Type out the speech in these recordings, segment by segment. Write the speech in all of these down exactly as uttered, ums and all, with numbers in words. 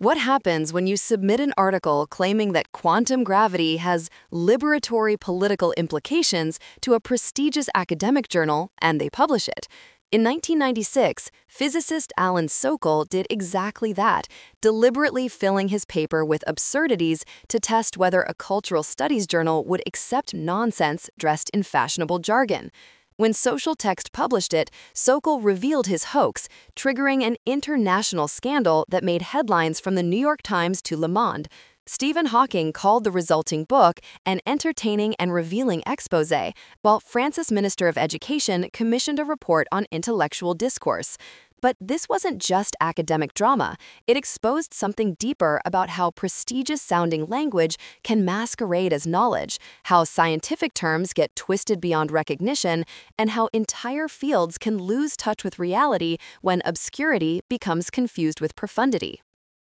What happens when you submit an article claiming that quantum gravity has liberatory political implications to a prestigious academic journal and they publish it? In nineteen ninety-six, physicist Alan Sokal did exactly that, deliberately filling his paper with absurdities to test whether a cultural studies journal would accept nonsense dressed in fashionable jargon. When Social Text published it, Sokal revealed his hoax, triggering an international scandal that made headlines from the New York Times to Le Monde. Stephen Hawking called the resulting book an entertaining and revealing exposé, while France's Minister of Education commissioned a report on intellectual discourse. But this wasn't just academic drama. It exposed something deeper about how prestigious-sounding language can masquerade as knowledge, how scientific terms get twisted beyond recognition, and how entire fields can lose touch with reality when obscurity becomes confused with profundity.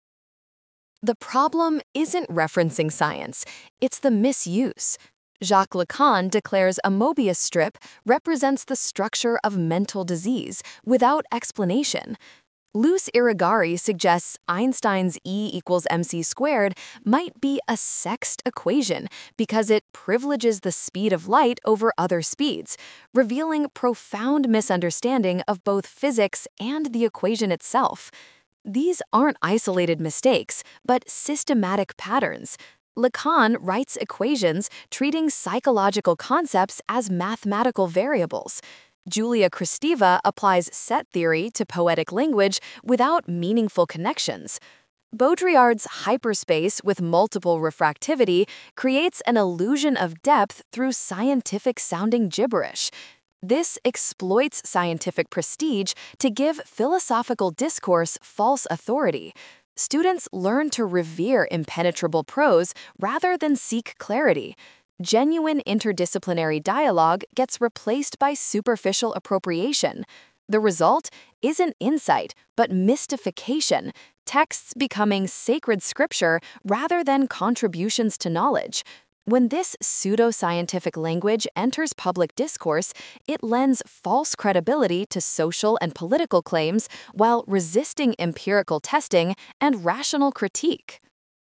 The problem isn't referencing science, it's the misuse. Jacques Lacan declares a Mobius strip represents the structure of mental disease without explanation. Luce Irigaray suggests Einstein's E equals mc squared might be a sexed equation because it privileges the speed of light over other speeds, revealing profound misunderstanding of both physics and the equation itself. These aren't isolated mistakes, but systematic patterns. Lacan writes equations treating psychological concepts as mathematical variables. Julia Kristeva applies set theory to poetic language without meaningful connections. Baudrillard's hyperspace with multiple refractivity creates an illusion of depth through scientific-sounding gibberish. This exploits scientific prestige to give philosophical discourse false authority. Students learn to revere impenetrable prose rather than seek clarity. Genuine interdisciplinary dialogue gets replaced by superficial appropriation. The result isn't insight, but mystification, texts becoming sacred scripture rather than contributions to knowledge. When this pseudo-scientific language enters public discourse, it lends false credibility to social and political claims while resisting empirical testing and rational critique.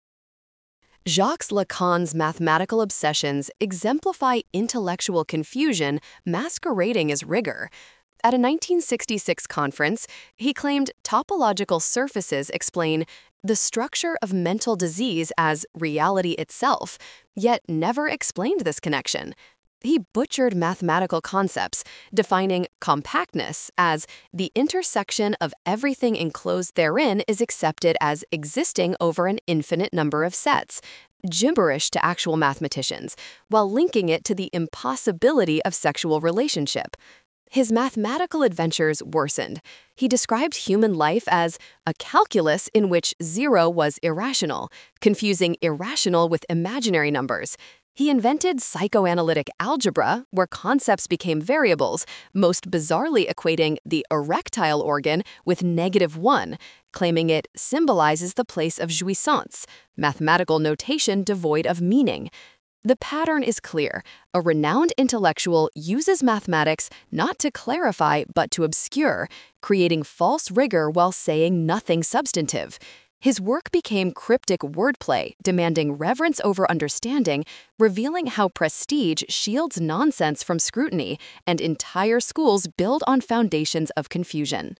Jacques Lacan's mathematical obsessions exemplify intellectual confusion masquerading as rigor. At a nineteen sixty-six conference, he claimed topological surfaces explain the structure of mental disease as reality itself, yet never explained this connection. He butchered mathematical concepts, defining compactness as the intersection of everything enclosed therein is accepted as existing over an infinite number of sets, gibberish to actual mathematicians, while linking it to the impossibility of sexual relationship. His mathematical adventures worsened. He described human life as a calculus in which zero was irrational, confusing irrational with imaginary numbers. He invented psychoanalytic algebra, where concepts became variables, most bizarrely equating the erectile organ with negative one, claiming it symbolizes the place of jouissance, mathematical notation devoid of meaning. The pattern is clear. A renowned intellectual uses mathematics not to clarify but to obscure, creating false rigor while saying nothing substantive. His work became cryptic wordplay, demanding reverence over understanding, revealing how prestige shields nonsense from scrutiny, and entire schools build on foundations of confusion.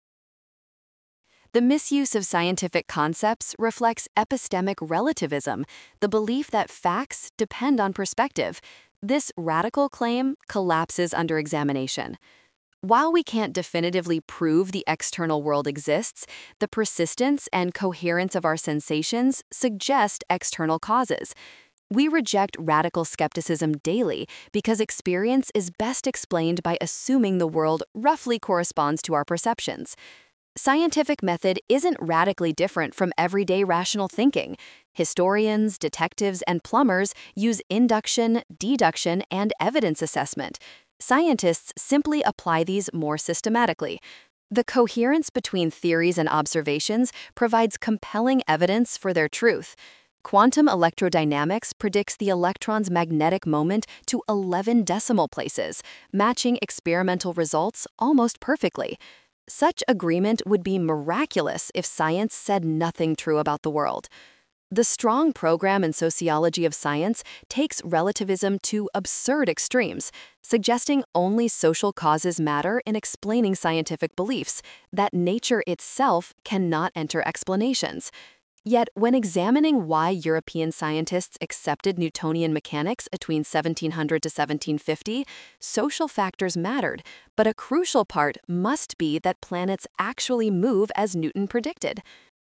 The misuse of scientific concepts reflects epistemic relativism, the belief that facts depend on perspective. This radical claim collapses under examination. While we can't definitively prove the external world exists, the persistence and coherence of our sensations suggest external causes. We reject radical skepticism daily because experience is best explained by assuming the world roughly corresponds to our perceptions. Scientific method isn't radically different from everyday rational thinking. Historians, detectives, and plumbers use induction, deduction, and evidence assessment. Scientists simply apply these more systematically. The coherence between theories and observations provides compelling evidence for their truth. Quantum electrodynamics predicts the electron's magnetic moment to eleven decimal places, matching experimental results almost perfectly. Such agreement would be miraculous if science said nothing true about the world. The strong program in sociology of science takes relativism to absurd extremes, suggesting only social causes matter in explaining scientific beliefs, that nature itself cannot enter explanations. Yet, when examining why European scientists accepted Newtonian mechanics between seventeen hundred to seventeen fifty, social factors mattered, but a crucial part must be that planets actually move as Newton predicted.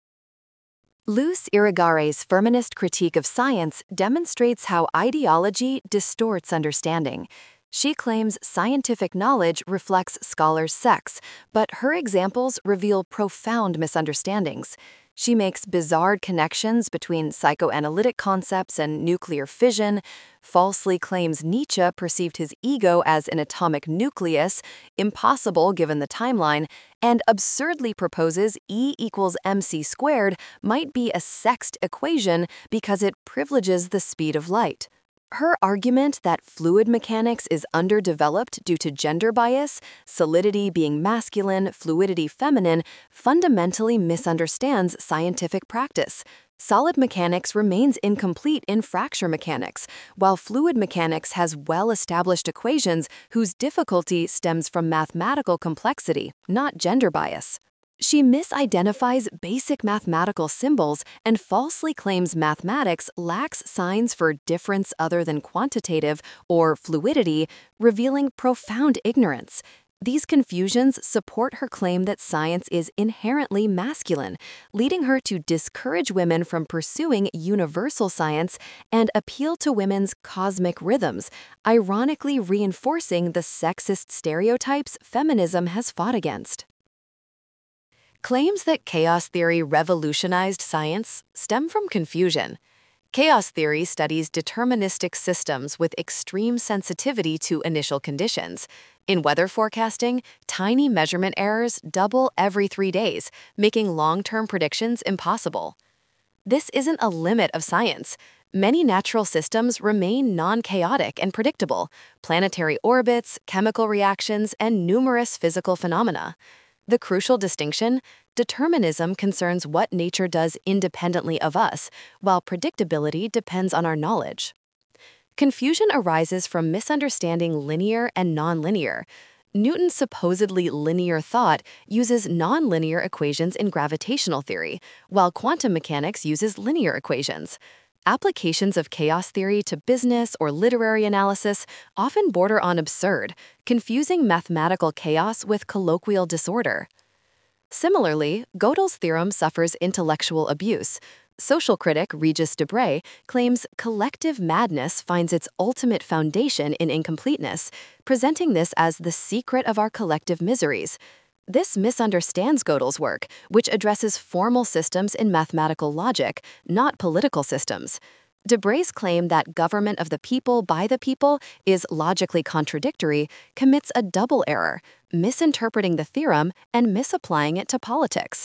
Luz Irigaray feminist critique of science demonstrates how ideology distorts understanding. She claims scientific knowledge reflects scholars' sex, but her examples reveal profound misunderstandings. She makes bizarre connections between psychoanalytic concepts and nuclear fission, falsely claims Nietzsche perceived his ego as an atomic nucleus, impossible given the timeline, and absurdly proposes E equals mc squared might be a sexed equation because it privileges the speed of light. Her argument that fluid mechanics is underdeveloped due to gender bias, solidity being masculine, fluidity feminine, fundamentally misunderstands scientific practice. Solid mechanics remains incomplete in fracture mechanics, while fluid mechanics has well-established equations whose difficulty stems from mathematical complexity, not gender bias. She misidentifies basic mathematical symbols and falsely claims mathematics lacks signs for difference other than quantitative or fluidity, revealing profound ignorance. These confusions support her claim that science is inherently masculine, leading her to discourage women from pursuing universal science and appeal to women's cosmic rhythms, ironically reinforcing the sexist stereotypes feminism has fought against. Claims that chaos theory revolutionized science stem from confusion. Chaos theory studies deterministic systems with extreme sensitivity to initial conditions. In weather forecasting, tiny measurement errors double every three days, making long-term predictions impossible. This isn't a limit of science. Many natural systems remain non-chaotic and predictable: planetary orbits, chemical reactions, and numerous physical phenomena. The crucial distinction: determinism concerns what nature does independently of us, while predictability depends on our knowledge. Confusion arises from misunderstanding linear and nonlinear. Newton's supposedly linear thought uses nonlinear equations in gravitational theory, while quantum mechanics uses linear equations. Applications of chaos theory to business or literary analysis often border on absurd, confusing mathematical chaos with colloquial disorder. Similarly, Gödel's theorem suffers intellectual abuse. Social critic Regis Debray claims collective madness finds its ultimate foundation in incompleteness, presenting this as the secret of our collective miseries. This misunderstands Gödel's work, which addresses formal systems in mathematical logic, not political systems. Debray's claim that government of the people by the people is logically contradictory commits a double error, misinterpreting the theorem and misapplying it to politics.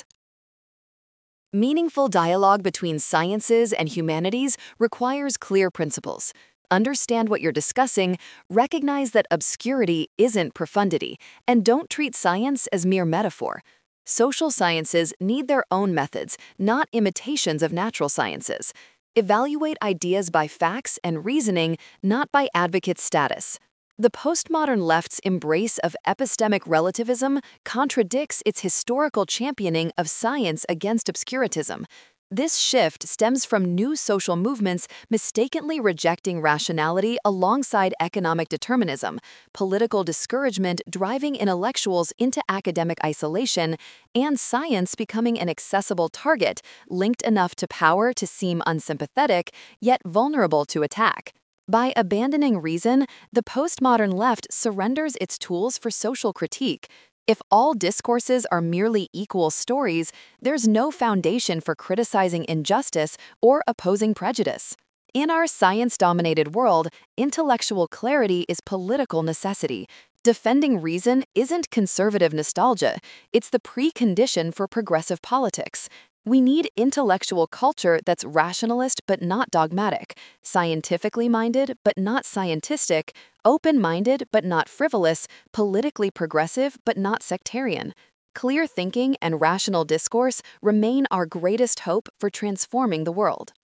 Meaningful dialogue between sciences and humanities requires clear principles. Understand what you're discussing, recognize that obscurity isn't profundity, and don't treat science as mere metaphor. Social sciences need their own methods, not imitations of natural sciences. Evaluate ideas by facts and reasoning, not by advocate status. The postmodern left's embrace of epistemic relativism contradicts its historical championing of science against obscurantism. This shift stems from new social movements mistakenly rejecting rationality alongside economic determinism, political discouragement driving intellectuals into academic isolation, and science becoming an accessible target, linked enough to power to seem unsympathetic, yet vulnerable to attack. By abandoning reason, the postmodern left surrenders its tools for social critique. If all discourses are merely equal stories, there's no foundation for criticizing injustice or opposing prejudice. In our science-dominated world, intellectual clarity is political necessity. Defending reason isn't conservative nostalgia, it's the precondition for progressive politics. We need intellectual culture that's rationalist but not dogmatic, scientifically minded but not scientistic, open-minded but not frivolous, politically progressive but not sectarian. clear thinking and rational discourse remain our greatest hope for transforming the world.